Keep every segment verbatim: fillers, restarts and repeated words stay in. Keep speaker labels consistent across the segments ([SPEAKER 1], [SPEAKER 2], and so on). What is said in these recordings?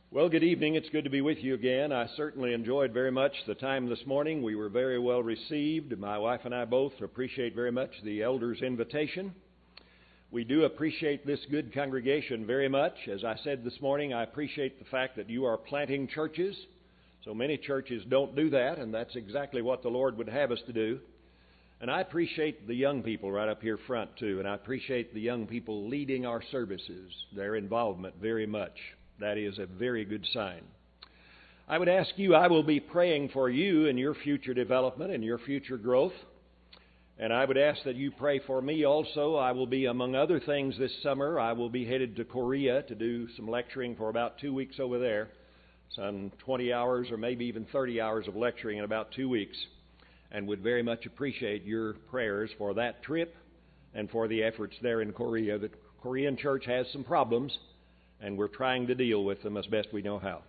[SPEAKER 1] Well, good evening. It's good to be with you again. I certainly enjoyed very much the time this morning. We were very well received. My wife and I both appreciate very much the elders' invitation. We do appreciate this good congregation very much. As I said this morning, I appreciate the fact that you are planting churches. So many churches don't do that, and that's exactly what the Lord would have us to do. And I appreciate the young people right up here front, too, and I appreciate the young people leading our services, their involvement very much. That is a very good sign. I would ask you, I will be praying for you in your future development and your future growth. And I would ask that you pray for me also. I will be, among other things, this summer, I will be headed to Korea to do some lecturing for about two weeks over there. Some twenty hours or maybe even thirty hours of lecturing in about two weeks. And would very much appreciate your prayers for that trip and for the efforts there in Korea. The Korean church has some problems, and we're trying to deal with them as best we know how.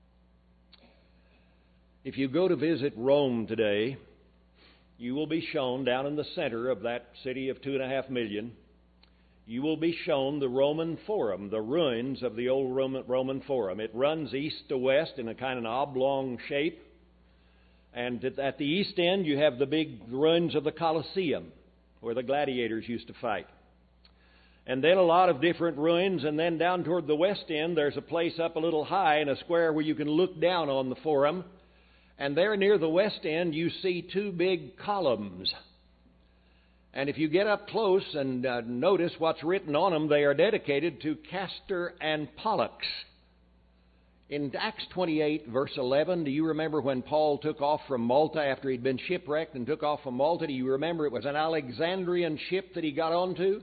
[SPEAKER 1] If you go to visit Rome today, you will be shown down in the center of that city of two and a half million, you will be shown the Roman Forum, the ruins of the old Roman, Roman Forum. It runs east to west in a kind of an oblong shape. And at the east end, you have the big ruins of the Colosseum, where the gladiators used to fight. And then a lot of different ruins, and then down toward the west end, there's a place up a little high in a square where you can look down on the Forum. And there near the west end, you see two big columns. And if you get up close and uh, notice what's written on them, they are dedicated to Castor and Pollux. In Acts twenty-eight, verse eleven, do you remember when Paul took off from Malta after he'd been shipwrecked and took off from Malta? Do you remember it was an Alexandrian ship that he got onto?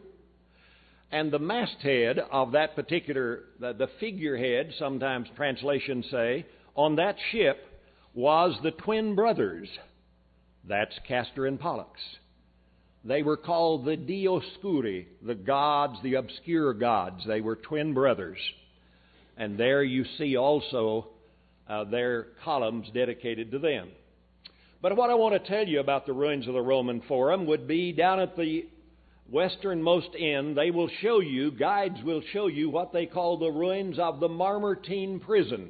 [SPEAKER 1] And the masthead of that particular, the, the figurehead, sometimes translations say, on that ship was the twin brothers. That's Castor and Pollux. They were called the Dioscuri, the gods, the obscure gods. They were twin brothers. And there you see also uh, their columns dedicated to them. But what I want to tell you about the ruins of the Roman Forum would be down at the westernmost end, they will show you, guides will show you what they call the ruins of the Mamertine prison.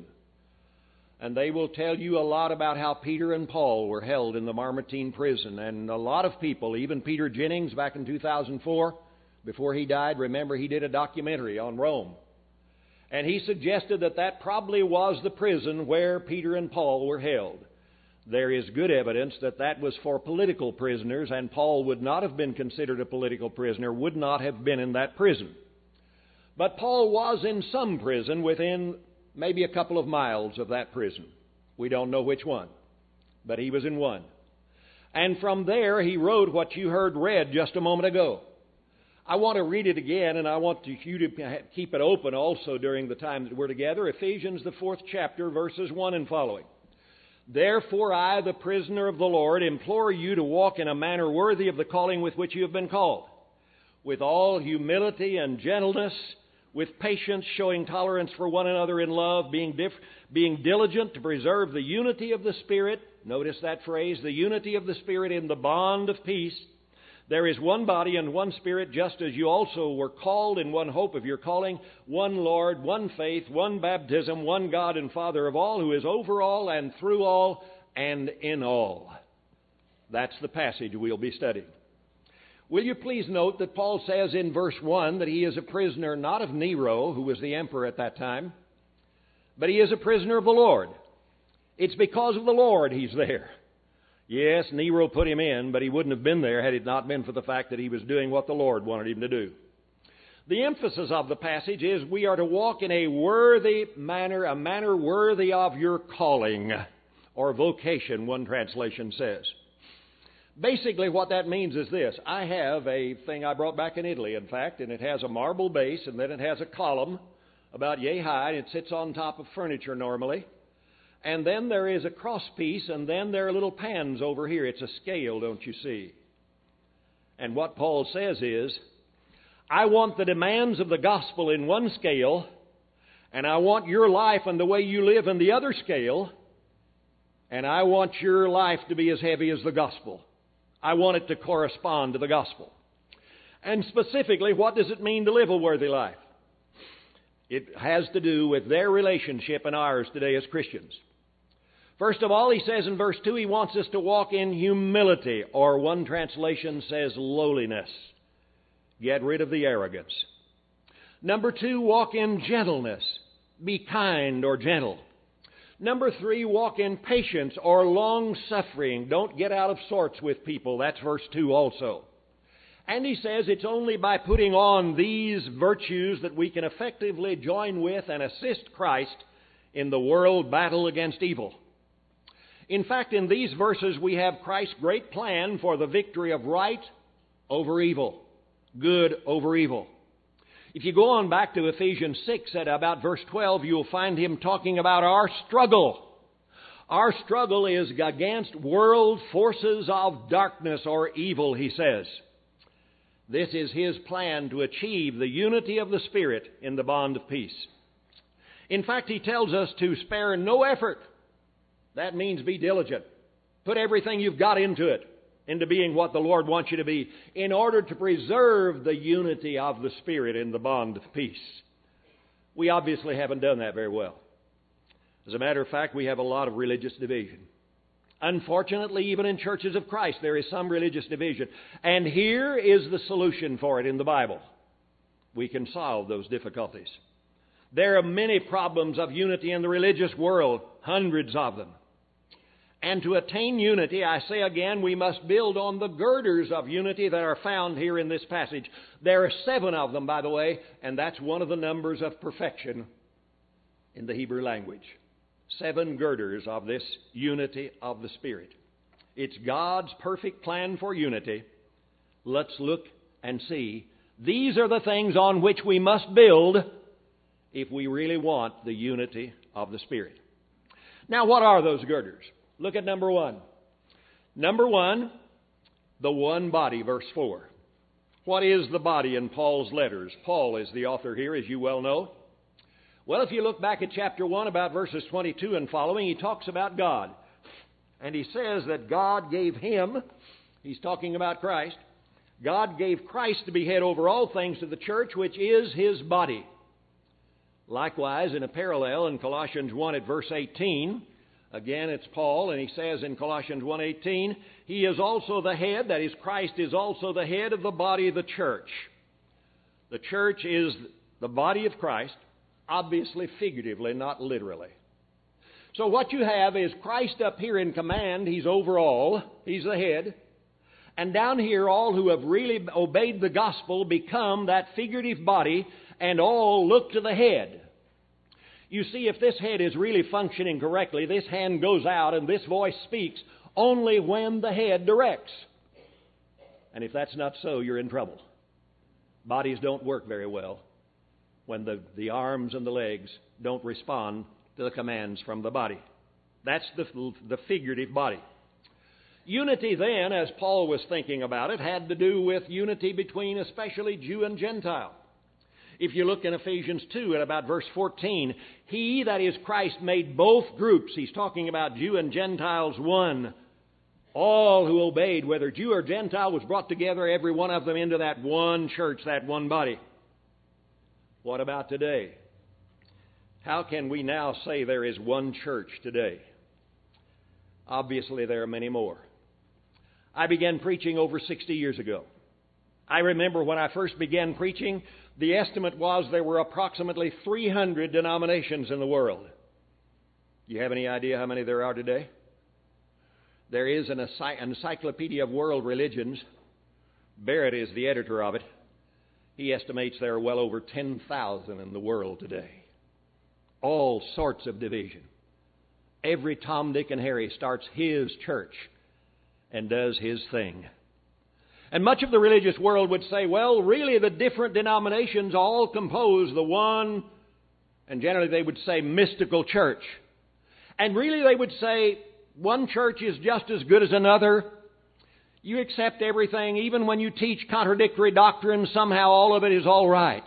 [SPEAKER 1] And they will tell you a lot about how Peter and Paul were held in the Mamertine prison. And a lot of people, even Peter Jennings back in two thousand four, before he died, remember he did a documentary on Rome. And he suggested that that probably was the prison where Peter and Paul were held. There is good evidence that that was for political prisoners, and Paul would not have been considered a political prisoner, would not have been in that prison. But Paul was in some prison within maybe a couple of miles of that prison. We don't know which one, but he was in one. And from there he wrote what you heard read just a moment ago. I want to read it again, and I want you to keep it open also during the time that we're together. Ephesians, the fourth chapter, verses one and following. Therefore I, the prisoner of the Lord, implore you to walk in a manner worthy of the calling with which you have been called, with all humility and gentleness, with patience, showing tolerance for one another in love, being, dif- being diligent to preserve the unity of the Spirit. Notice that phrase, the unity of the Spirit in the bond of peace. There is one body and one Spirit, just as you also were called in one hope of your calling, one Lord, one faith, one baptism, one God and Father of all, who is over all and through all and in all. That's the passage we'll be studying. Will you please note that Paul says in verse one that he is a prisoner not of Nero, who was the emperor at that time, but he is a prisoner of the Lord. It's because of the Lord he's there. Yes, Nero put him in, but he wouldn't have been there had it not been for the fact that he was doing what the Lord wanted him to do. The emphasis of the passage is we are to walk in a worthy manner, a manner worthy of your calling, or vocation, one translation says. Basically what that means is this. I have a thing I brought back in Italy, in fact, and it has a marble base, and then it has a column about yay high, and it sits on top of furniture normally. And then there is a crosspiece, and then there are little pans over here. It's a scale, don't you see? And what Paul says is, I want the demands of the gospel in one scale, and I want your life and the way you live in the other scale, and I want your life to be as heavy as the gospel. I want it to correspond to the gospel. And specifically, what does it mean to live a worthy life? It has to do with their relationship and ours today as Christians. First of all, he says in verse two, he wants us to walk in humility, or one translation says lowliness. Get rid of the arrogance. Number two, walk in gentleness. Be kind or gentle. Number three, walk in patience or long-suffering. Don't get out of sorts with people. That's verse two also. And he says it's only by putting on these virtues that we can effectively join with and assist Christ in the world battle against evil. In fact, in these verses we have Christ's great plan for the victory of right over evil, good over evil. If you go on back to Ephesians six at about verse twelve, you'll find him talking about our struggle. Our struggle is against world forces of darkness or evil, he says. This is his plan to achieve the unity of the Spirit in the bond of peace. In fact, he tells us to spare no effort. That means be diligent. Put everything you've got into it, into being what the Lord wants you to be, in order to preserve the unity of the Spirit in the bond of peace. We obviously haven't done that very well. As a matter of fact, we have a lot of religious division. Unfortunately, even in churches of Christ, there is some religious division. And here is the solution for it in the Bible. We can solve those difficulties. There are many problems of unity in the religious world, hundreds of them. And to attain unity, I say again, we must build on the girders of unity that are found here in this passage. There are seven of them, by the way, and that's one of the numbers of perfection in the Hebrew language. Seven girders of this unity of the Spirit. It's God's perfect plan for unity. Let's look and see. These are the things on which we must build if we really want the unity of the Spirit. Now, what are those girders? Look at number one. Number one, the one body, verse four. What is the body in Paul's letters? Paul is the author here, as you well know. Well, if you look back at chapter one, about verses twenty-two and following, he talks about God. And he says that God gave him, he's talking about Christ, God gave Christ to be head over all things to the church, which is his body. Likewise, in a parallel in Colossians one at verse eighteen, again it's Paul, and he says in Colossians one eighteen, he is also the head, that is, Christ is also the head of the body of the church. The church is the body of Christ, obviously figuratively, not literally. So what you have is Christ up here in command. He's over all. He's the head. And down here, all who have really obeyed the gospel become that figurative body, and all look to the head. You see, if this head is really functioning correctly, this hand goes out and this voice speaks only when the head directs. And if that's not so, you're in trouble. Bodies don't work very well when the, the arms and the legs don't respond to the commands from the body. That's the, the figurative body. Unity then, as Paul was thinking about it, had to do with unity between especially Jew and Gentile. If you look in Ephesians two at about verse fourteen, he, that is Christ, made both groups. He's talking about Jew and Gentiles one. All who obeyed, whether Jew or Gentile, was brought together, every one of them, into that one church, that one body. What about today? How can we now say there is one church today? Obviously, there are many more. I began preaching over sixty years ago. I remember when I first began preaching, the estimate was there were approximately three hundred denominations in the world. Do you have any idea how many there are today? There is an Encyclopedia of World Religions. Barrett is the editor of it. He estimates there are well over ten thousand in the world today. All sorts of division. Every Tom, Dick, and Harry starts his church and does his thing. And much of the religious world would say, well, really the different denominations all compose the one, and generally they would say, mystical church. And really they would say, one church is just as good as another. You accept everything, even when you teach contradictory doctrines, somehow all of it is all right.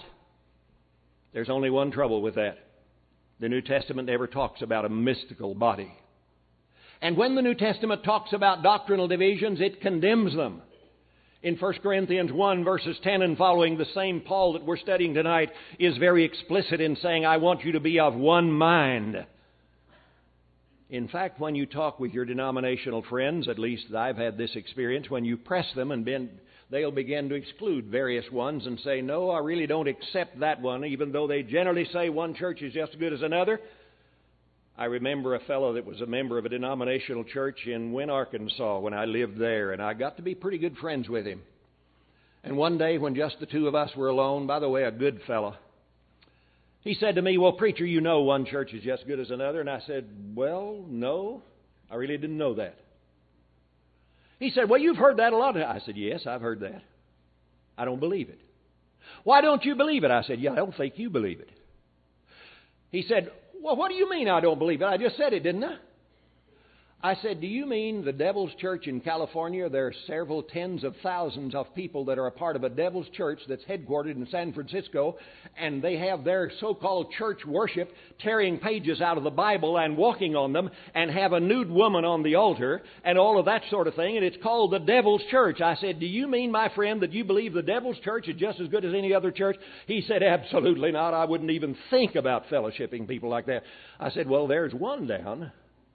[SPEAKER 1] There's only one trouble with that. The New Testament never talks about a mystical body. And when the New Testament talks about doctrinal divisions, it condemns them. In First Corinthians one, verses ten and following, the same Paul that we're studying tonight is very explicit in saying, I want you to be of one mind. In fact, when you talk with your denominational friends, at least I've had this experience, when you press them and been, they'll begin to exclude various ones and say, no, I really don't accept that one, even though they generally say one church is just as good as another. I remember a fellow that was a member of a denominational church in Wynne, Arkansas, when I lived there, and I got to be pretty good friends with him. And one day when just the two of us were alone, by the way, a good fellow, he said to me, well, preacher, you know one church is just as good as another. And I said, well, no, I really didn't know that. He said, well, you've heard that a lot. I said, yes, I've heard that. I don't believe it. Why don't you believe it? I said, yeah, I don't think you believe it. He said, well, what do you mean I don't believe it? I just said it, didn't I? I said, do you mean the Devil's Church in California? There are several tens of thousands of people that are a part of a Devil's Church that's headquartered in San Francisco, and they have their so-called church worship tearing pages out of the Bible and walking on them and have a nude woman on the altar and all of that sort of thing, and it's called the Devil's Church. I said, do you mean, my friend, that you believe the Devil's Church is just as good as any other church? He said, absolutely not. I wouldn't even think about fellowshipping people like that. I said, well, there's one down.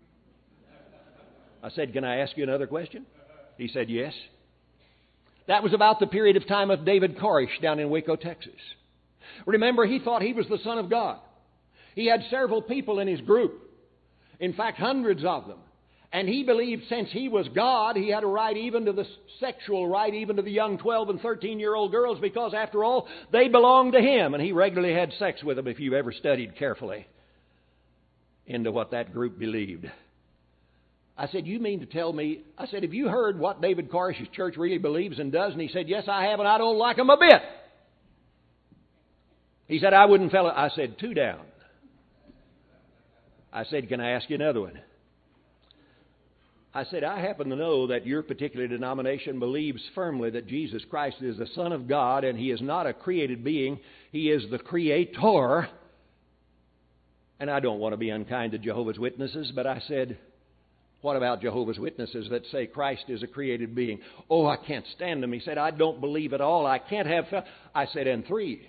[SPEAKER 1] I said, can I ask you another question? He said, yes. That was about the period of time of David Koresh down in Waco, Texas. Remember, he thought he was the Son of God. He had several people in his group. In fact, hundreds of them. And he believed since he was God, he had a right even to the sexual right, even to the young twelve and thirteen-year-old girls, because after all, they belonged to him. And he regularly had sex with them, if you've ever studied carefully into what that group believed. I said, you mean to tell me, I said, have you heard what David Koresh's church really believes and does? And he said, yes, I have, and I don't like them a bit. He said, I wouldn't fellow. I said, two down. I said, can I ask you another one? I said, I happen to know that your particular denomination believes firmly that Jesus Christ is the Son of God, and He is not a created being. He is the Creator. And I don't want to be unkind to Jehovah's Witnesses, but I said, what about Jehovah's Witnesses that say Christ is a created being? Oh, I can't stand them. He said, I don't believe at all. I can't have... Fe-. I said, and three.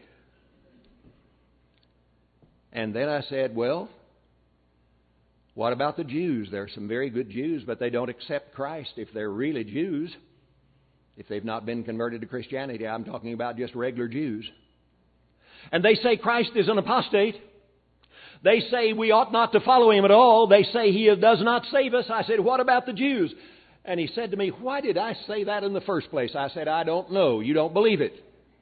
[SPEAKER 1] And then I said, well, what about the Jews? There are some very good Jews, but they don't accept Christ if they're really Jews. If they've not been converted to Christianity, I'm talking about just regular Jews. And they say Christ is an apostate. They say we ought not to follow Him at all. They say He does not save us. I said, what about the Jews? And he said to me, why did I say that in the first place? I said, I don't know. You don't believe it.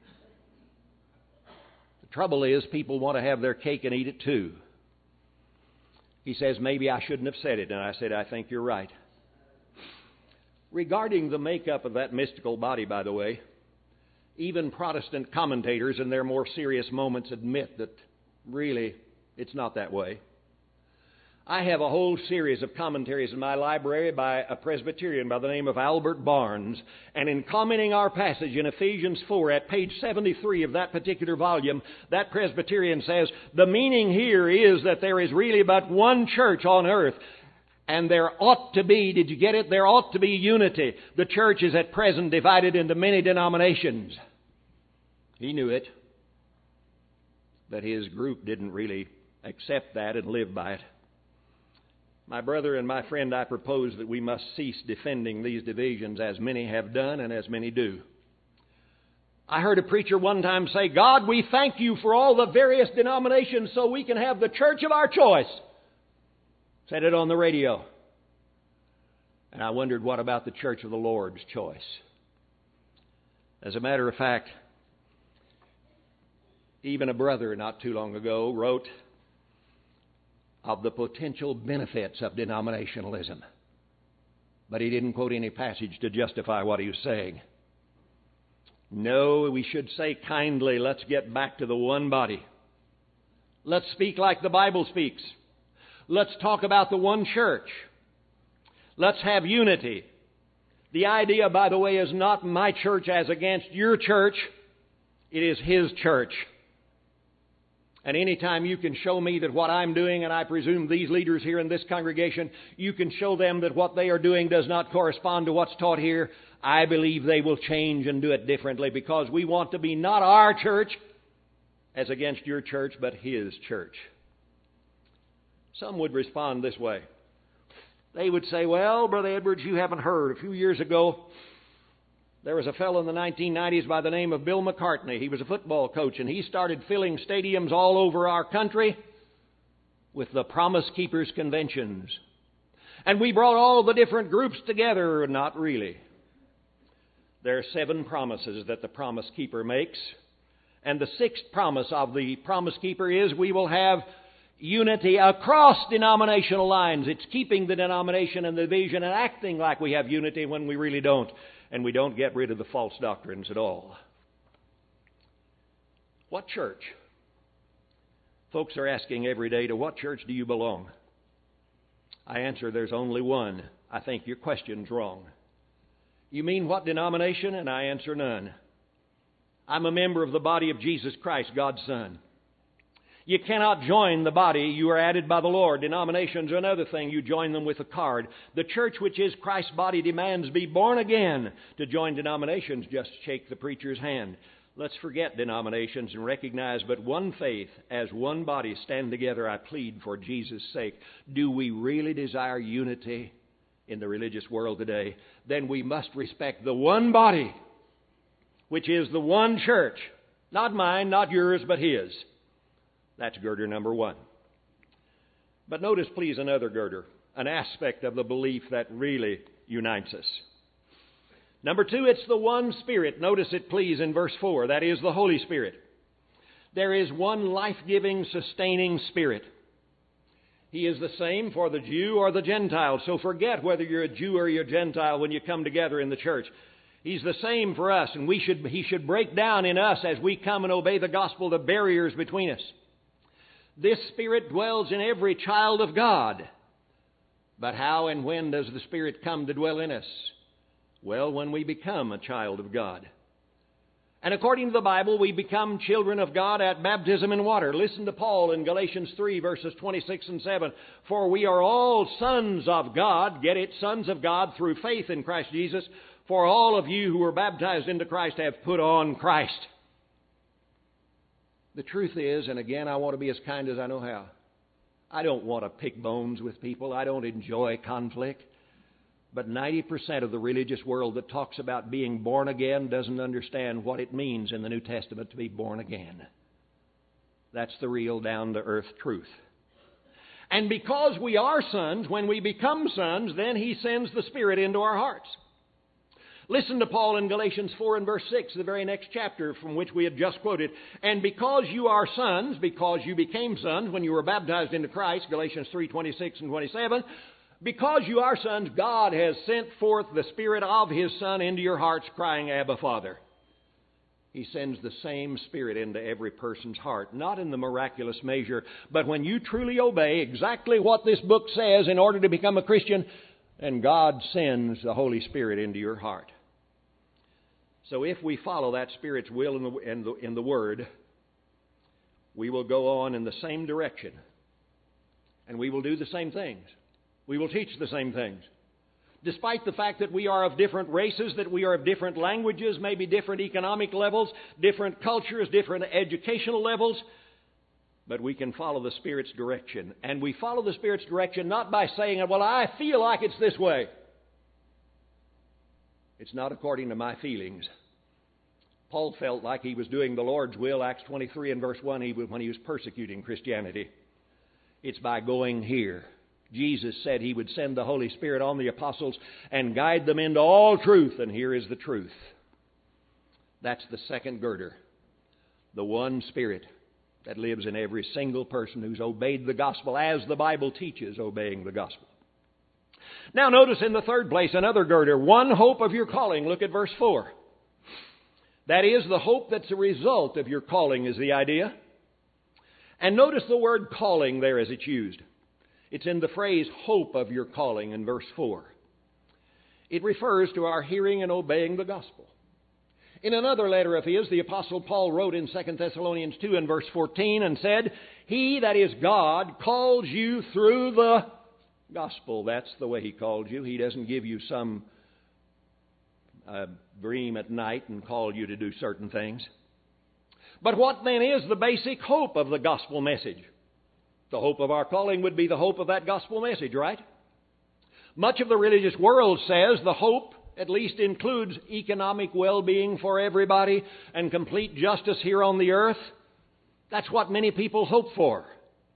[SPEAKER 1] The trouble is, people want to have their cake and eat it too. He says, maybe I shouldn't have said it. And I said, I think you're right. Regarding the makeup of that mystical body, by the way, even Protestant commentators in their more serious moments admit that really it's not that way. I have a whole series of commentaries in my library by a Presbyterian by the name of Albert Barnes. And in commenting our passage in Ephesians four at page seventy-three of that particular volume, that Presbyterian says, the meaning here is that there is really but one church on earth. And there ought to be, did you get it? There ought to be unity. The church is at present divided into many denominations. He knew it. But his group didn't really accept that and live by it. My brother and my friend, I propose that we must cease defending these divisions as many have done and as many do. I heard a preacher one time say, God, we thank you for all the various denominations so we can have the church of our choice. Said it on the radio. And I wondered, what about the church of the Lord's choice? As a matter of fact, even a brother not too long ago wrote of the potential benefits of denominationalism. But he didn't quote any passage to justify what he was saying. No, we should say kindly, let's get back to the one body. Let's speak like the Bible speaks. Let's talk about the one church. Let's have unity. The idea, by the way, is not my church as against your church. It is His church. And anytime you can show me that what I'm doing, and I presume these leaders here in this congregation, you can show them that what they are doing does not correspond to what's taught here, I believe they will change and do it differently, because we want to be not our church as against your church, but His church. Some would respond this way. They would say, well, Brother Edwards, you haven't heard. A few years ago, there was a fellow in the nineteen nineties by the name of Bill McCartney. He was a football coach, and he started filling stadiums all over our country with the Promise Keepers conventions. And we brought all the different groups together. Not really. There are seven promises that the Promise Keeper makes. And the sixth promise of the Promise Keeper is we will have unity across denominational lines. It's keeping the denomination and the division and acting like we have unity when we really don't. And we don't get rid of the false doctrines at all. What church? Folks are asking every day, to what church do you belong? I answer, there's only one. I think your question's wrong. You mean what denomination? And I answer, none. I'm a member of the body of Jesus Christ, God's Son. You cannot join the body. You are added by the Lord. Denominations are another thing. You join them with a card. The church, which is Christ's body, demands be born again. To join denominations, just shake the preacher's hand. Let's forget denominations and recognize but one faith as one body. Stand together, I plead, for Jesus' sake. Do we really desire unity in the religious world today? Then we must respect the one body, which is the one church. Not mine, not yours, but His. That's girder number one. But notice, please, another girder, an aspect of the belief that really unites us. Number two, it's the one Spirit. Notice it, please, in verse four. That is the Holy Spirit. There is one life-giving, sustaining Spirit. He is the same for the Jew or the Gentile. So forget whether you're a Jew or you're a Gentile when you come together in the church. He's the same for us, and we should, He should break down in us as we come and obey the gospel the barriers between us. This Spirit dwells in every child of God. But how and when does the Spirit come to dwell in us? Well, when we become a child of God. And according to the Bible, we become children of God at baptism in water. Listen to Paul in Galatians three, verses twenty-six and seven. For we are all sons of God, get it, sons of God through faith in Christ Jesus. For all of you who were baptized into Christ have put on Christ. The truth is, and again, I want to be as kind as I know how, I don't want to pick bones with people. I don't enjoy conflict. But ninety percent of the religious world that talks about being born again doesn't understand what it means in the New Testament to be born again. That's the real down-to-earth truth. And because we are sons, when we become sons, then He sends the Spirit into our hearts. Listen to Paul in Galatians four and verse six, the very next chapter from which we had just quoted. And because you are sons, because you became sons when you were baptized into Christ, Galatians three, twenty-six and twenty-seven, because you are sons, God has sent forth the Spirit of His Son into your hearts, crying, Abba, Father. He sends the same Spirit into every person's heart, not in the miraculous measure, but when you truly obey exactly what this book says in order to become a Christian, and God sends the Holy Spirit into your heart. So if we follow that Spirit's will in the, in the, in the Word, we will go on in the same direction. And we will do the same things. We will teach the same things. Despite the fact that we are of different races, that we are of different languages, maybe different economic levels, different cultures, different educational levels, but we can follow the Spirit's direction. And we follow the Spirit's direction not by saying, well, I feel like it's this way. It's not according to my feelings. Paul felt like he was doing the Lord's will, Acts twenty-three and verse one, when he was persecuting Christianity. It's by going here. Jesus said He would send the Holy Spirit on the apostles and guide them into all truth, and here is the truth. That's the second girder. The one Spirit that lives in every single person who's obeyed the gospel as the Bible teaches obeying the gospel. Now notice in the third place another girder, one hope of your calling. Look at verse four. That is, the hope that's a result of your calling is the idea. And notice the word calling there as it's used. It's in the phrase hope of your calling in verse four. It refers to our hearing and obeying the gospel. In another letter of his, the Apostle Paul wrote in Second Thessalonians two and verse fourteen and said, He, that is God, calls you through the gospel. That's the way He called you. He doesn't give you some uh, dream at night and call you to do certain things. But what then is the basic hope of the gospel message? The hope of our calling would be the hope of that gospel message, right? Much of the religious world says the hope at least includes economic well-being for everybody and complete justice here on the earth. That's what many people hope for.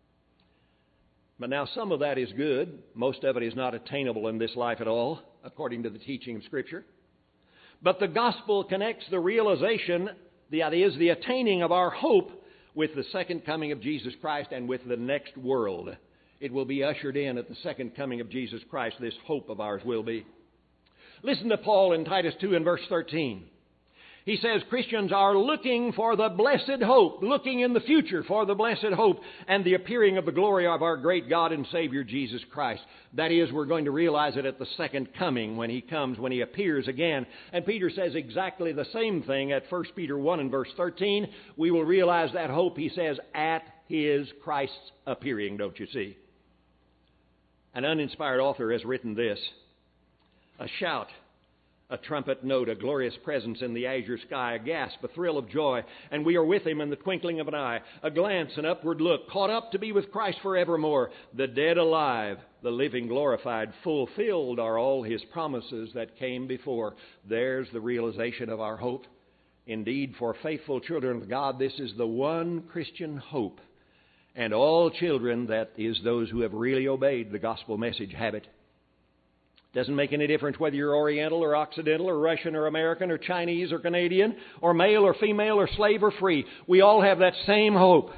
[SPEAKER 1] But now some of that is good. Most of it is not attainable in this life at all, according to the teaching of Scripture. But the gospel connects the realization, that is, the attaining of our hope with the second coming of Jesus Christ and with the next world. It will be ushered in at the second coming of Jesus Christ. This hope of ours will be. Listen to Paul in Titus two and verse thirteen. He says Christians are looking for the blessed hope, looking in the future for the blessed hope and the appearing of the glory of our great God and Savior Jesus Christ. That is, we're going to realize it at the second coming when He comes, when He appears again. And Peter says exactly the same thing at First Peter one and verse thirteen. We will realize that hope, he says, at His Christ's appearing, don't you see? An uninspired author has written this: a shout, a trumpet note, a glorious presence in the azure sky, a gasp, a thrill of joy, and we are with Him in the twinkling of an eye, a glance, an upward look, caught up to be with Christ forevermore, the dead alive, the living glorified, fulfilled are all His promises that came before. There's the realization of our hope. Indeed, for faithful children of God, this is the one Christian hope. And all children, that is, those who have really obeyed the gospel message, have it. Doesn't make any difference whether you're Oriental or Occidental or Russian or American or Chinese or Canadian or male or female or slave or free. We all have that same hope.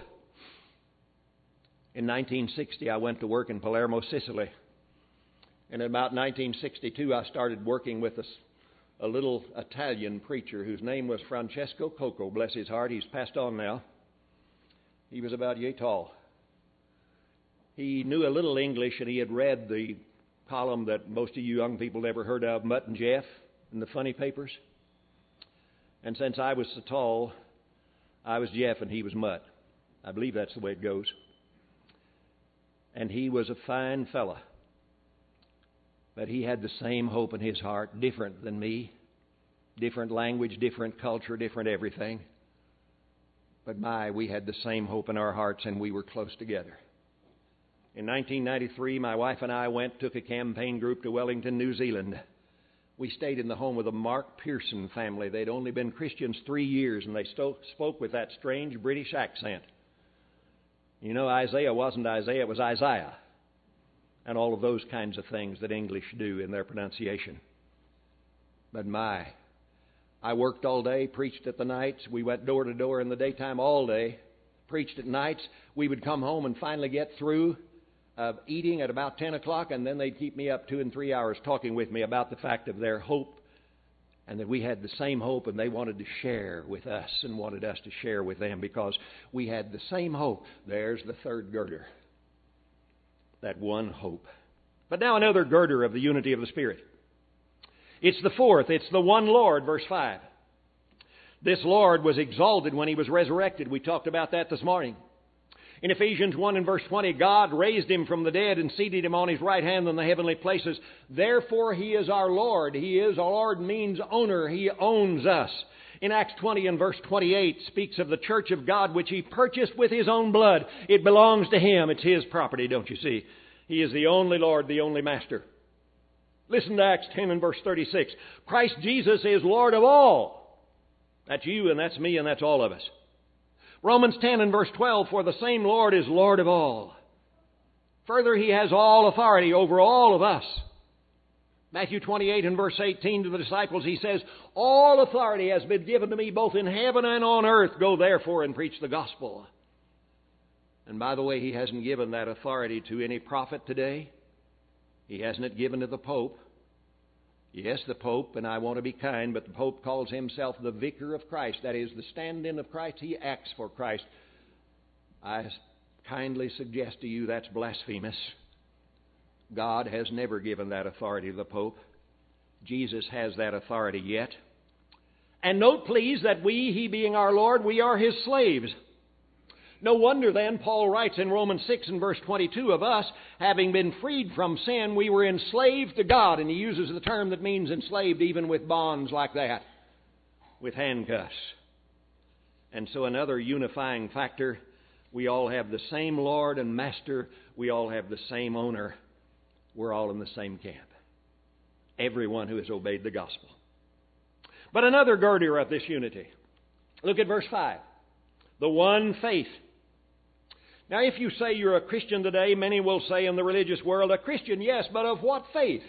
[SPEAKER 1] In nineteen sixty, I went to work in Palermo, Sicily. And in about nineteen sixty-two, I started working with a, a little Italian preacher whose name was Francesco Coco. Bless his heart, he's passed on now. He was about yay tall. He knew a little English, and he had read the column that most of you young people never heard of, Mutt and Jeff, in the funny papers. And since I was so tall, I was Jeff and he was Mutt. I believe that's the way it goes. And he was a fine fella. But he had the same hope in his heart, different than me. Different language, different culture, different everything. But my, we had the same hope in our hearts, and we were close together. In nineteen ninety-three, my wife and I went, took a campaign group to Wellington, New Zealand. We stayed in the home of the Mark Pearson family. They'd only been Christians three years, and they sto- spoke with that strange British accent. You know, Isaiah wasn't Isaiah, it was Isaiah. And all of those kinds of things that English do in their pronunciation. But my, I worked all day, preached at the nights. We went door to door in the daytime all day, preached at nights. We would come home and finally get through uh, eating at about ten o'clock, and then they'd keep me up two and three hours talking with me about the fact of their hope and that we had the same hope, and they wanted to share with us and wanted us to share with them because we had the same hope. There's the third girder, that one hope. But now another girder of the unity of the Spirit. It's the fourth. It's the one Lord, verse five. This Lord was exalted when He was resurrected. We talked about that this morning. In Ephesians one and verse twenty, God raised Him from the dead and seated Him on His right hand in the heavenly places. Therefore He is our Lord. He is, our Lord means owner. He owns us. In Acts twenty and verse twenty-eight speaks of the church of God which He purchased with His own blood. It belongs to Him. It's His property, don't you see? He is the only Lord, the only Master. Listen to Acts ten and verse thirty-six. Christ Jesus is Lord of all. That's you and that's me and that's all of us. Romans ten and verse twelve, for the same Lord is Lord of all. Further, He has all authority over all of us. Matthew twenty-eight and verse eighteen to the disciples, He says, all authority has been given to me both in heaven and on earth. Go therefore and preach the gospel. And by the way, He hasn't given that authority to any prophet today. He hasn't it given to the Pope. Yes, the Pope, and I want to be kind, but the Pope calls himself the vicar of Christ. That is, the stand-in of Christ. He acts for Christ. I kindly suggest to you that's blasphemous. God has never given that authority to the Pope. Jesus has that authority yet. And note, please, that we, He being our Lord, we are His slaves. No wonder then, Paul writes in Romans six and verse twenty-two, of us, having been freed from sin, we were enslaved to God. And he uses the term that means enslaved even with bonds like that, with handcuffs. And so another unifying factor, we all have the same Lord and Master. We all have the same owner. We're all in the same camp. Everyone who has obeyed the gospel. But another girder of this unity. Look at verse five. The one faith. Now, if you say you're a Christian today, many will say in the religious world, a Christian, yes, but of what faith?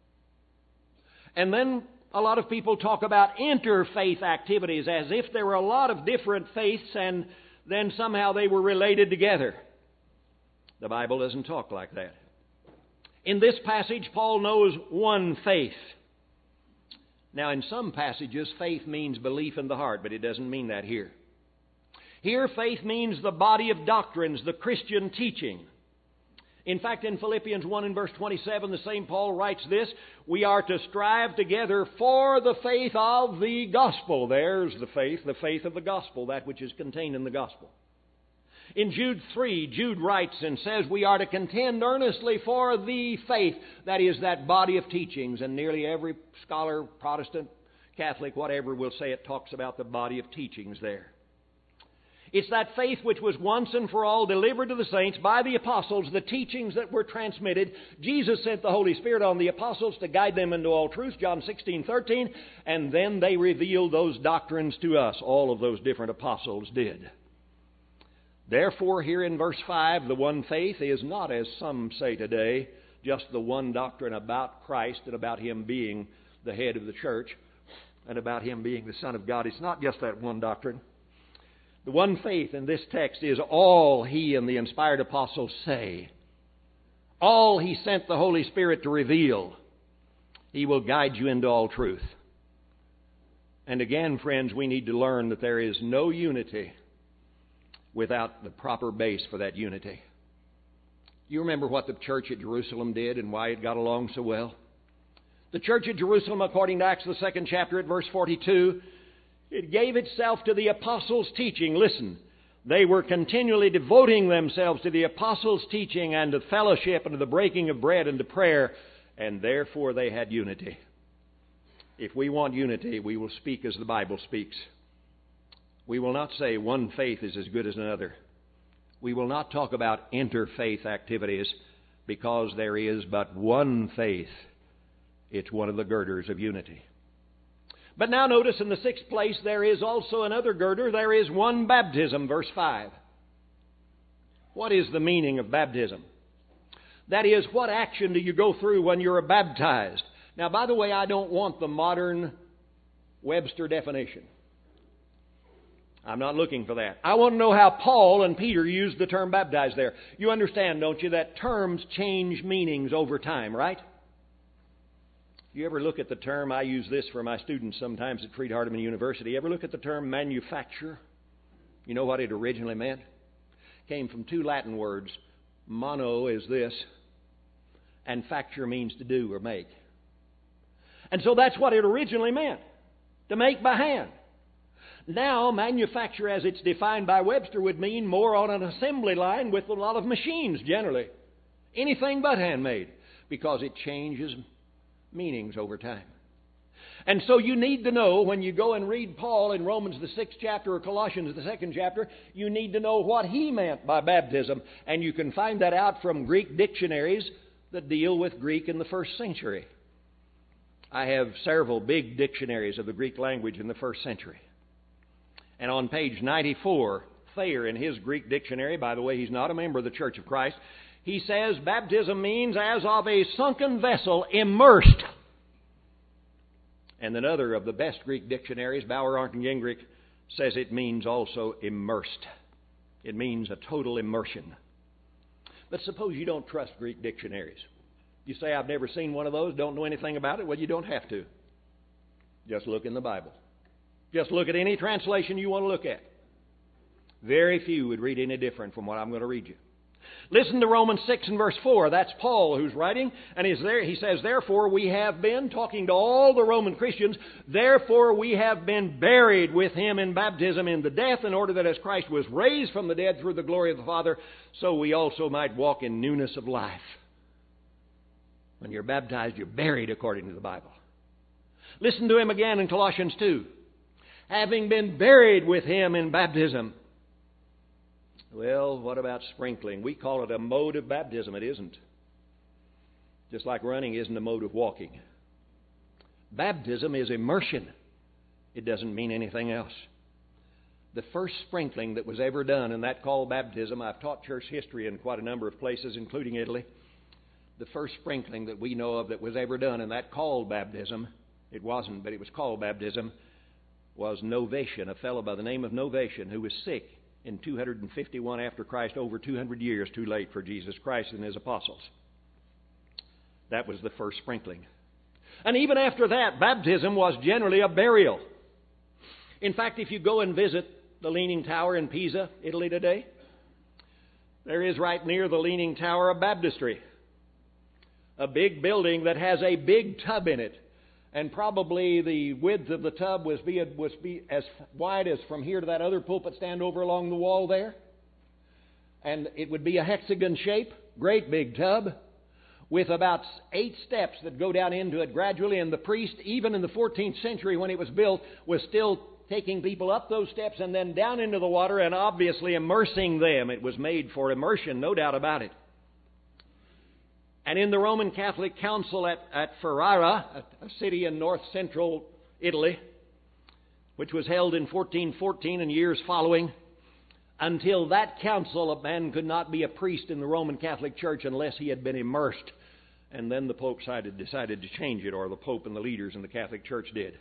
[SPEAKER 1] And then a lot of people talk about interfaith activities as if there were a lot of different faiths and then somehow they were related together. The Bible doesn't talk like that. In this passage, Paul knows one faith. Now, in some passages, faith means belief in the heart, but it doesn't mean that here. Here, faith means the body of doctrines, the Christian teaching. In fact, in Philippians one and verse twenty-seven, the same Paul writes this, we are to strive together for the faith of the gospel. There's the faith, the faith of the gospel, that which is contained in the gospel. In Jude three, Jude writes and says we are to contend earnestly for the faith, that is, that body of teachings. And nearly every scholar, Protestant, Catholic, whatever, will say it talks about the body of teachings there. It's that faith which was once and for all delivered to the saints by the apostles, the teachings that were transmitted. Jesus sent the Holy Spirit on the apostles to guide them into all truth, John sixteen thirteen, and then they revealed those doctrines to us. All of those different apostles did. Therefore, here in verse five, the one faith is not, as some say today, just the one doctrine about Christ and about Him being the head of the church and about Him being the Son of God. It's not just that one doctrine. The one faith in this text is all He and the inspired apostles say. All He sent the Holy Spirit to reveal. He will guide you into all truth. And again, friends, we need to learn that there is no unity without the proper base for that unity. You remember what the church at Jerusalem did and why it got along so well? The church at Jerusalem, according to Acts the second chapter at verse forty-two, it gave itself to the apostles' teaching. Listen, they were continually devoting themselves to the apostles' teaching and to fellowship and to the breaking of bread and to prayer, and therefore they had unity. If we want unity, we will speak as the Bible speaks. We will not say one faith is as good as another. We will not talk about interfaith activities because there is but one faith. It's one of the girders of unity. But now notice in the sixth place there is also another girder. There is one baptism, verse five. What is the meaning of baptism? That is, what action do you go through when you're baptized? Now, by the way, I don't want the modern Webster definition. I'm not looking for that. I want to know how Paul and Peter used the term baptized there. You understand, don't you, that terms change meanings over time, right? You ever look at the term, I use this for my students sometimes at Freed Hardeman University, ever look at the term manufacture? You know what it originally meant? It came from two Latin words. Mono is this, and facture means to do or make. And so that's what it originally meant, to make by hand. Now, manufacture as it's defined by Webster would mean more on an assembly line with a lot of machines generally. Anything but handmade, because it changes meanings over time. And so you need to know, when you go and read Paul in Romans the sixth chapter or Colossians the second chapter, you need to know what he meant by baptism. And you can find that out from Greek dictionaries that deal with Greek in the first century. I have several big dictionaries of the Greek language in the first century. And on page ninety-four, Thayer, in his Greek dictionary, by the way, he's not a member of the Church of Christ, he says baptism means as of a sunken vessel immersed. And another of the best Greek dictionaries, Bauer, Arndt, and Gingrich, says it means also immersed. It means a total immersion. But suppose you don't trust Greek dictionaries. You say, I've never seen one of those, don't know anything about it. Well, you don't have to. Just look in the Bible. Just look at any translation you want to look at. Very few would read any different from what I'm going to read you. Listen to Romans six and verse four. That's Paul who's writing. And he's there, he says, therefore we have been, talking to all the Roman Christians, therefore we have been buried with Him in baptism in the death, in order that as Christ was raised from the dead through the glory of the Father, so we also might walk in newness of life. When you're baptized, you're buried according to the Bible. Listen to him again in Colossians two. Having been buried with Him in baptism. Well, what about sprinkling? We call it a mode of baptism. It isn't. Just like running isn't a mode of walking. Baptism is immersion. It doesn't mean anything else. The first sprinkling that was ever done, and that called baptism, I've taught church history in quite a number of places, including Italy. The first sprinkling that we know of that was ever done, and that called baptism, it wasn't, but it was called baptism, was Novatian, a fellow by the name of Novatian who was sick in two hundred fifty-one after Christ, over two hundred years too late for Jesus Christ and His apostles. That was the first sprinkling. And even after that, baptism was generally a burial. In fact, if you go and visit the Leaning Tower in Pisa, Italy today, there is right near the Leaning Tower a baptistry. A big building that has a big tub in it. And probably the width of the tub was be, was be as wide as from here to that other pulpit stand over along the wall there. And it would be a hexagon shape, great big tub, with about eight steps that go down into it gradually. And the priest, even in the fourteenth century when it was built, was still taking people up those steps and then down into the water and obviously immersing them. It was made for immersion, no doubt about it. And in the Roman Catholic Council at, at Ferrara, a city in north-central Italy, which was held in fourteen fourteen and years following, until that council, a man could not be a priest in the Roman Catholic Church unless he had been immersed. And then the Pope decided, decided to change it, or the Pope and the leaders in the Catholic Church did.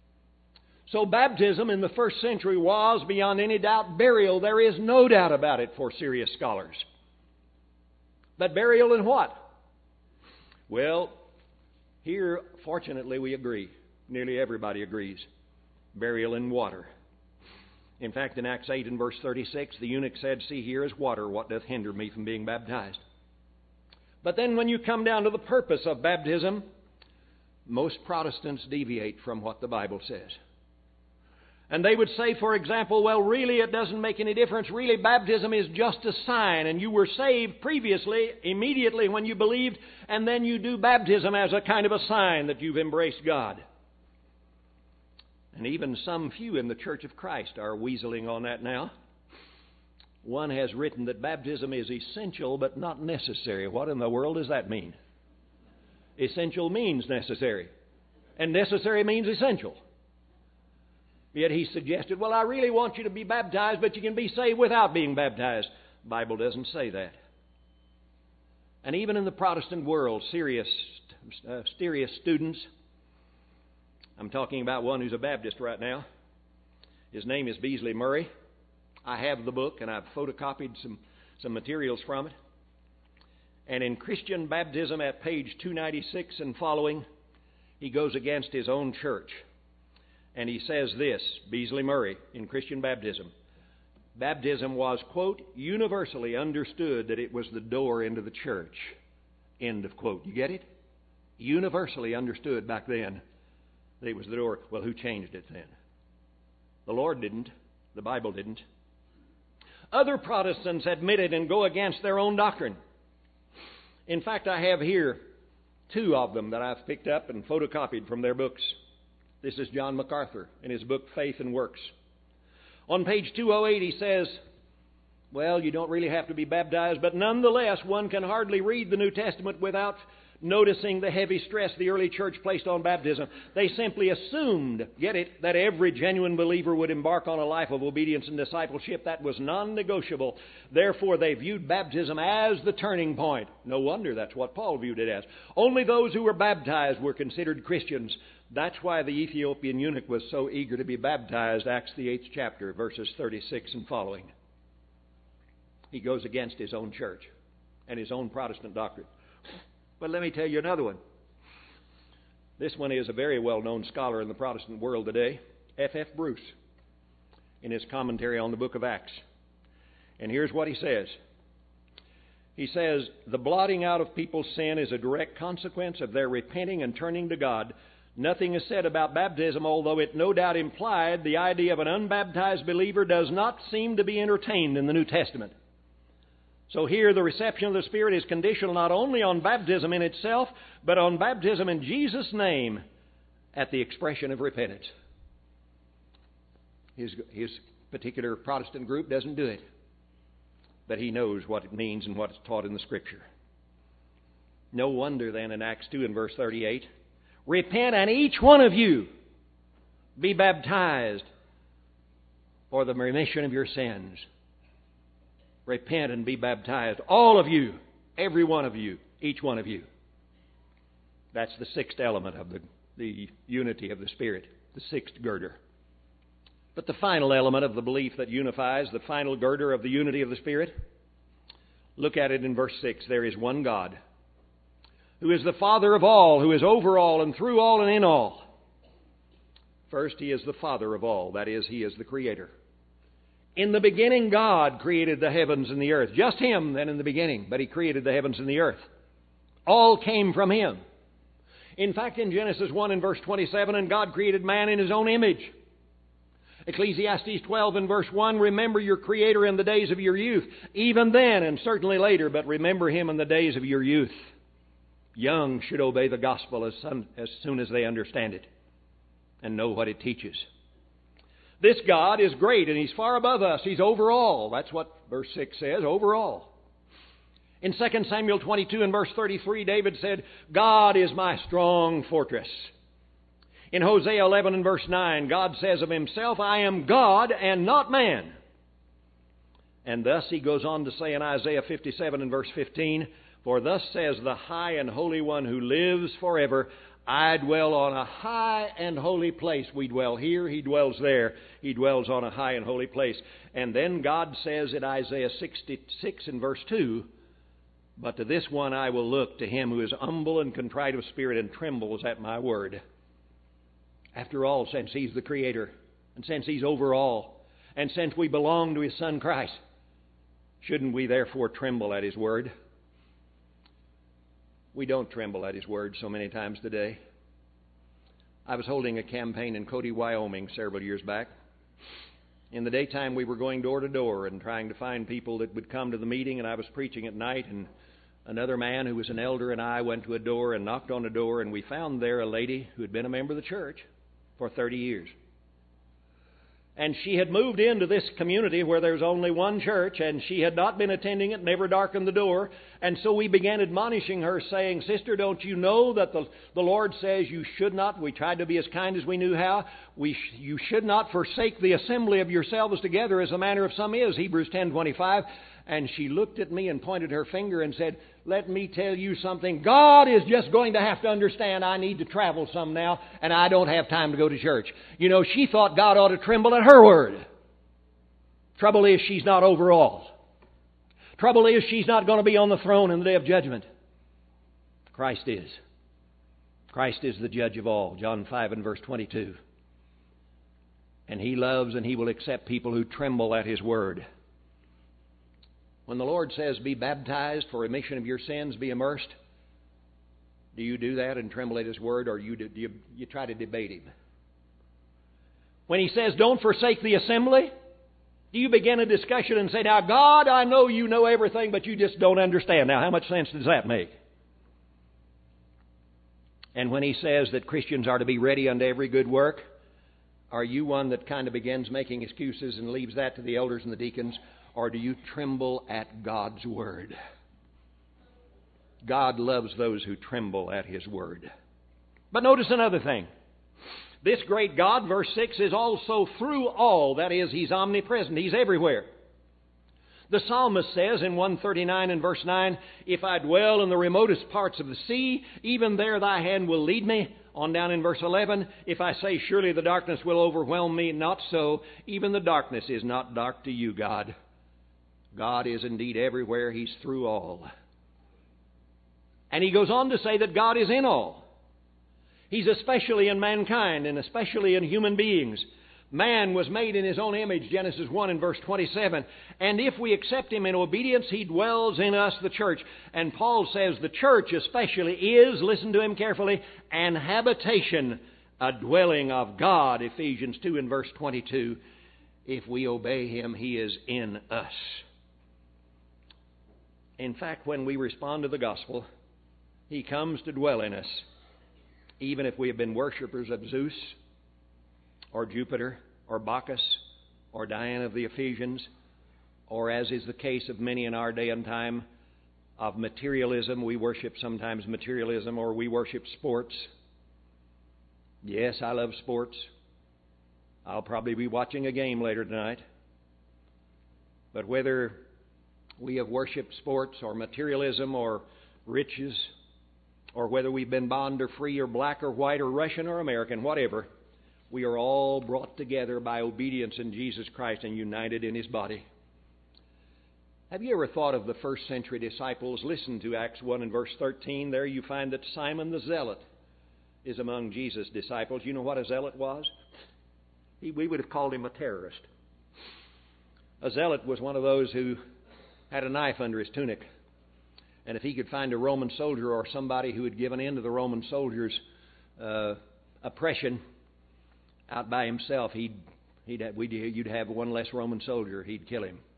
[SPEAKER 1] So baptism in the first century was, beyond any doubt, burial. There is no doubt about it for serious scholars. But burial in what? Well, here, fortunately, we agree. Nearly everybody agrees. Burial in water. In fact, in Acts eight and verse thirty-six, the eunuch said, see, here is water. What doth hinder me from being baptized? But then when you come down to the purpose of baptism, most Protestants deviate from what the Bible says. And they would say, for example, well, really it doesn't make any difference. Really, baptism is just a sign. And you were saved previously, immediately when you believed, and then you do baptism as a kind of a sign that you've embraced God. And even some few in the Church of Christ are weaseling on that now. One has written that baptism is essential but not necessary. What in the world does that mean? Essential means necessary, and necessary means essential. Yet he suggested, well, I really want you to be baptized, but you can be saved without being baptized. The Bible doesn't say that. And even in the Protestant world, serious, uh, serious students, I'm talking about one who's a Baptist right now. His name is Beasley Murray. I have the book, and I've photocopied some, some materials from it. And in Christian Baptism at page two ninety-six and following, he goes against his own church. And he says this, Beasley Murray, in Christian Baptism. Baptism was, quote, universally understood that it was the door into the church. End of quote. You get it? Universally understood back then that it was the door. Well, who changed it then? The Lord didn't. The Bible didn't. Other Protestants admit it and go against their own doctrine. In fact, I have here two of them that I've picked up and photocopied from their books. This is John MacArthur in his book, Faith and Works. On page two oh eight, he says, well, you don't really have to be baptized, but nonetheless, one can hardly read the New Testament without noticing the heavy stress the early church placed on baptism. They simply assumed, get it, that every genuine believer would embark on a life of obedience and discipleship. That was non-negotiable. Therefore, they viewed baptism as the turning point. No wonder that's what Paul viewed it as. Only those who were baptized were considered Christians. That's why the Ethiopian eunuch was so eager to be baptized, Acts the eighth chapter, verses thirty-six and following. He goes against his own church and his own Protestant doctrine. But let me tell you another one. This one is a very well-known scholar in the Protestant world today, F F Bruce, in his commentary on the book of Acts. And here's what he says. He says, the blotting out of people's sin is a direct consequence of their repenting and turning to God. Nothing is said about baptism, although it no doubt implied the idea of an unbaptized believer does not seem to be entertained in the New Testament. So here the reception of the Spirit is conditional not only on baptism in itself, but on baptism in Jesus' name at the expression of repentance. His, his particular Protestant group doesn't do it, but he knows what it means and what is taught in the Scripture. No wonder then in Acts two and verse thirty-eight, repent and each one of you be baptized for the remission of your sins. Repent and be baptized. All of you, every one of you, each one of you. That's the sixth element of the, the unity of the Spirit, the sixth girder. But the final element of the belief that unifies, the final girder of the unity of the Spirit, look at it in verse six. There is one God, who is the Father of all, who is over all and through all and in all. First, He is the Father of all. That is, He is the Creator. In the beginning, God created the heavens and the earth. Just Him then in the beginning, but He created the heavens and the earth. All came from Him. In fact, in Genesis one and verse twenty-seven, and God created man in His own image. Ecclesiastes twelve and verse one, remember your Creator in the days of your youth, even then and certainly later, but remember Him in the days of your youth. Young should obey the gospel as soon, as soon as they understand it and know what it teaches. This God is great and He's far above us. He's over all. That's what verse six says, over all. In Second Samuel twenty-two and verse thirty-three, David said, God is my strong fortress. In Hosea eleven and verse nine, God says of Himself, I am God and not man. And thus He goes on to say in Isaiah fifty-seven and verse fifteen, for thus says the high and holy one who lives forever, I dwell on a high and holy place. We dwell here, He dwells there. He dwells on a high and holy place. And then God says in Isaiah sixty-six and verse two, but to this one I will look, to him who is humble and contrite of spirit and trembles at my word. After all, since He's the Creator, and since He's over all, and since we belong to His Son Christ, shouldn't we therefore tremble at His word? We don't tremble at His word so many times today. I was holding a campaign in Cody, Wyoming several years back. In the daytime we were going door to door and trying to find people that would come to the meeting, and I was preaching at night, and another man who was an elder and I went to a door and knocked on the door, and we found there a lady who had been a member of the church for thirty years. And she had moved into this community where there was only one church, and she had not been attending it, never darkened the door. And so we began admonishing her, saying, Sister, don't you know that the, the Lord says you should not, we tried to be as kind as we knew how, we sh- you should not forsake the assembly of yourselves together as the manner of some is, Hebrews ten twenty-five. And she looked at me and pointed her finger and said, let me tell you something. God is just going to have to understand I need to travel some now, and I don't have time to go to church. You know, she thought God ought to tremble at her word. Trouble is, she's not over all. Trouble is, she's not going to be on the throne in the day of judgment. Christ is. Christ is the judge of all. John five and verse twenty-two. And He loves and He will accept people who tremble at His word. When the Lord says, be baptized for remission of your sins, be immersed, do you do that and tremble at His word, or you, do you, you try to debate Him? When He says, don't forsake the assembly, do you begin a discussion and say, now God, I know you know everything, but you just don't understand. Now, how much sense does that make? And when He says that Christians are to be ready unto every good work, are you one that kind of begins making excuses and leaves that to the elders and the deacons? Or do you tremble at God's word? God loves those who tremble at His word. But notice another thing. This great God, verse six, is also through all. That is, He's omnipresent. He's everywhere. The psalmist says in one thirty-nine and verse nine, if I dwell in the remotest parts of the sea, even there Thy hand will lead me. On down in verse eleven, if I say, surely the darkness will overwhelm me, not so. Even the darkness is not dark to you, God. God is indeed everywhere. He's through all. And he goes on to say that God is in all. He's especially in mankind and especially in human beings. Man was made in His own image, Genesis one and verse twenty-seven. And if we accept Him in obedience, He dwells in us, the church. And Paul says the church especially is, listen to him carefully, an habitation, a dwelling of God, Ephesians two and verse twenty-two. If we obey Him, He is in us. In fact, when we respond to the gospel, He comes to dwell in us, even if we have been worshipers of Zeus, or Jupiter, or Bacchus, or Diana of the Ephesians, or as is the case of many in our day and time, of materialism. We worship sometimes materialism, or we worship sports. Yes, I love sports. I'll probably be watching a game later tonight. But whether we have worshipped sports, or materialism, or riches, or whether we've been bond or free, or black or white, or Russian or American, whatever, we are all brought together by obedience in Jesus Christ and united in His body. Have you ever thought of the first century disciples? Listen to Acts one and verse thirteen. There you find that Simon the Zealot is among Jesus' disciples. You know what a zealot was? He, we would have called him a terrorist. A zealot was one of those who had a knife under his tunic. And if he could find a Roman soldier or somebody who had given in to the Roman soldiers' uh, oppression out by himself, he'd, he'd have, we'd, you'd have one less Roman soldier. He'd kill him.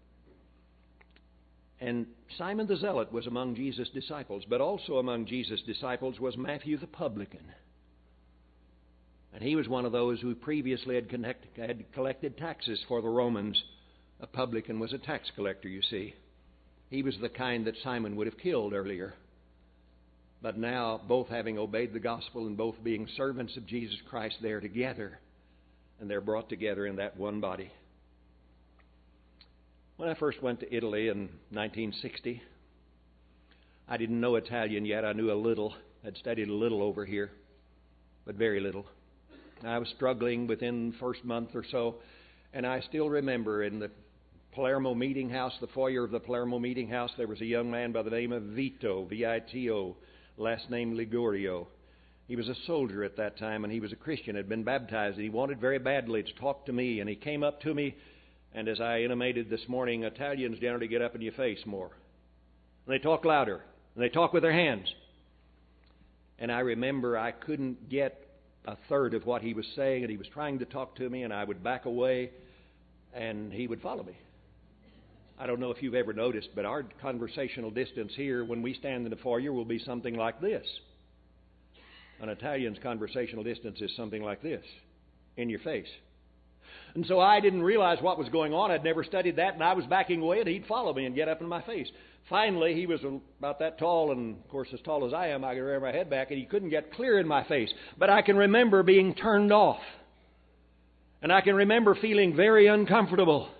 [SPEAKER 1] And Simon the Zealot was among Jesus' disciples, but also among Jesus' disciples was Matthew the publican. And he was one of those who previously had, connect, had collected taxes for the Romans. A publican was a tax collector, you see. He was the kind that Simon would have killed earlier. But now, both having obeyed the gospel and both being servants of Jesus Christ, they're together. And they're brought together in that one body. When I first went to Italy in nineteen sixty, I didn't know Italian yet. I knew a little. I'd studied a little over here, but very little. I was struggling within the first month or so, and I still remember in the Palermo Meeting House, the foyer of the Palermo Meeting House, there was a young man by the name of Vito, V I T O, last name Ligurio. He was a soldier at that time, and he was a Christian, had been baptized, and he wanted very badly to talk to me, and he came up to me, and as I intimated this morning, Italians generally get up in your face more. And they talk louder, and they talk with their hands. And I remember I couldn't get a third of what he was saying, and he was trying to talk to me, and I would back away, and he would follow me. I don't know if you've ever noticed, but our conversational distance here, when we stand in the foyer, will be something like this. An Italian's conversational distance is something like this, in your face. And so I didn't realize what was going on. I'd never studied that, and I was backing away, and he'd follow me and get up in my face. Finally, he was about that tall, and of course as tall as I am, I could rear my head back, and he couldn't get clear in my face. But I can remember being turned off. And I can remember feeling very uncomfortable.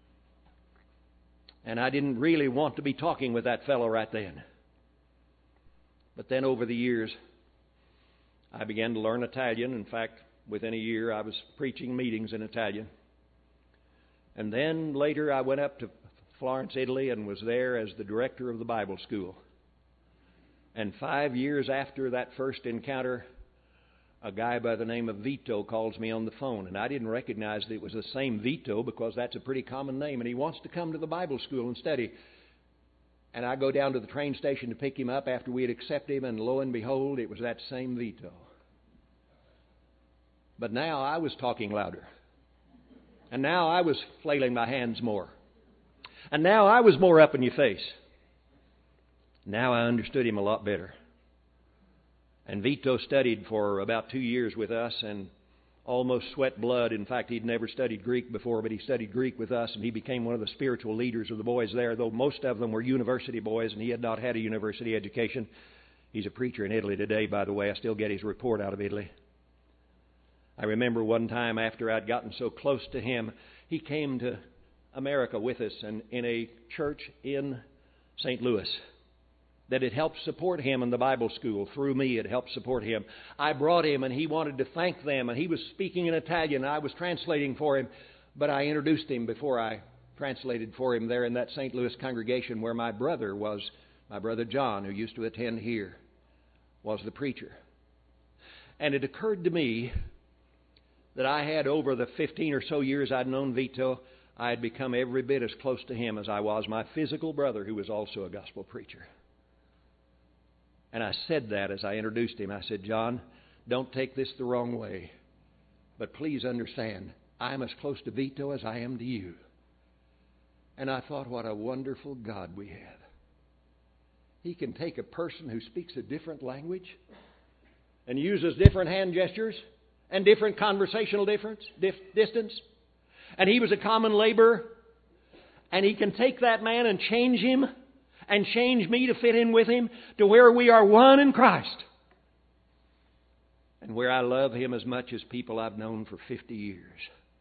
[SPEAKER 1] And I didn't really want to be talking with that fellow right then. But then over the years, I began to learn Italian. In fact, within a year, I was preaching meetings in Italian. And then later, I went up to Florence, Italy, and was there as the director of the Bible school. And five years after that first encounter, a guy by the name of Vito calls me on the phone. And I didn't recognize that it was the same Vito, because that's a pretty common name. And he wants to come to the Bible school and study. And I go down to the train station to pick him up after we had accepted him, and lo and behold, it was that same Vito. But now I was talking louder. And now I was flailing my hands more. And now I was more up in your face. Now I understood him a lot better. And Vito studied for about two years with us and almost sweat blood. In fact, he'd never studied Greek before, but he studied Greek with us, and he became one of the spiritual leaders of the boys there, though most of them were university boys, and he had not had a university education. He's a preacher in Italy today, by the way. I still get his report out of Italy. I remember one time after I'd gotten so close to him, he came to America with us, and in a church in Saint Louis that had helped support him in the Bible school. Through me, it helped support him. I brought him, and he wanted to thank them, and he was speaking in Italian. I was translating for him, but I introduced him before I translated for him there in that Saint Louis congregation where my brother was, my brother John, who used to attend here, was the preacher. And it occurred to me that I had over the fifteen or so years I'd known Vito, I had become every bit as close to him as I was my physical brother, who was also a gospel preacher. And I said that as I introduced him. I said, John, don't take this the wrong way, but please understand, I'm as close to Vito as I am to you. And I thought, what a wonderful God we have. He can take a person who speaks a different language and uses different hand gestures and different conversational difference, dif- distance. And he was a common laborer. And He can take that man and change him and change me to fit in with him to where we are one in Christ. And where I love Him as much as people I've known for fifty years.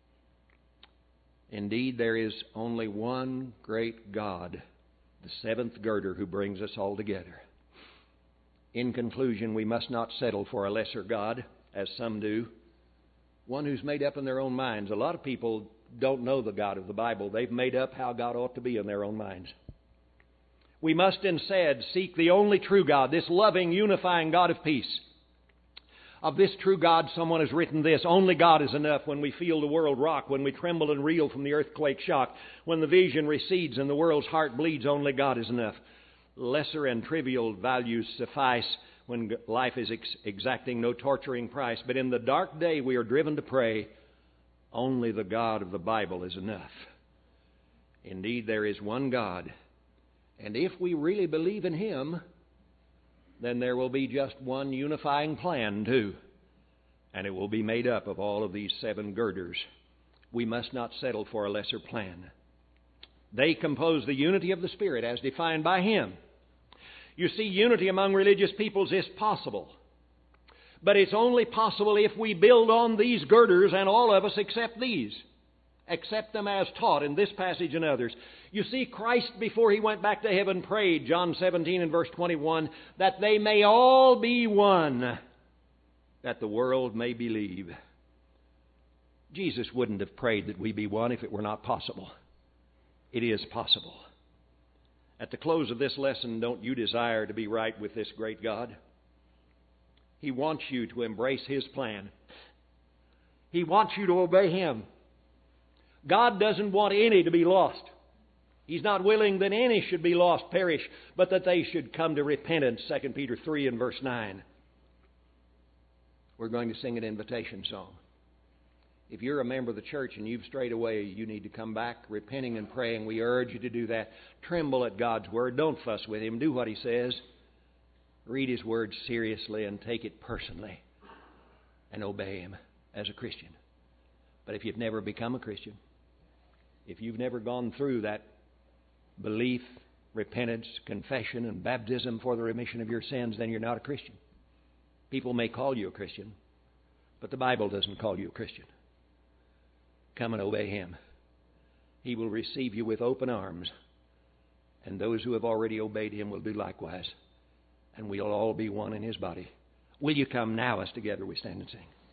[SPEAKER 1] Indeed, there is only one great God, the seventh girder, who brings us all together. In conclusion, we must not settle for a lesser God, as some do, one who's made up in their own minds. A lot of people don't know the God of the Bible. They've made up how God ought to be in their own minds. We must instead seek the only true God, this loving, unifying God of peace. Of this true God, someone has written this: only God is enough when we feel the world rock, when we tremble and reel from the earthquake shock, when the vision recedes and the world's heart bleeds. Only God is enough. Lesser and trivial values suffice when life is ex- exacting no torturing price. But in the dark day we are driven to pray, only the God of the Bible is enough. Indeed, there is one God, and if we really believe in Him, then there will be just one unifying plan too, and it will be made up of all of these seven girders. We must not settle for a lesser plan. They compose the unity of the Spirit as defined by Him. You see, unity among religious peoples is possible, but it's only possible if we build on these girders, and all of us accept these. Accept them as taught in this passage and others. You see, Christ, before He went back to heaven, prayed, John seventeen and verse twenty-one, that they may all be one, that the world may believe. Jesus wouldn't have prayed that we be one if it were not possible. It is possible. At the close of this lesson, don't you desire to be right with this great God? He wants you to embrace His plan. He wants you to obey Him. God doesn't want any to be lost. He's not willing that any should be lost, perish, but that they should come to repentance. Second Peter three and verse nine. We're going to sing an invitation song. If you're a member of the church and you've strayed away, you need to come back repenting and praying. We urge you to do that. Tremble at God's Word. Don't fuss with Him. Do what He says. Read His Word seriously and take it personally and obey Him as a Christian. But if you've never become a Christian, if you've never gone through that belief, repentance, confession, and baptism for the remission of your sins, then you're not a Christian. People may call you a Christian, but the Bible doesn't call you a Christian. Come and obey Him. He will receive you with open arms, and those who have already obeyed Him will do likewise, and we'll all be one in His body. Will you come now as together we stand and sing?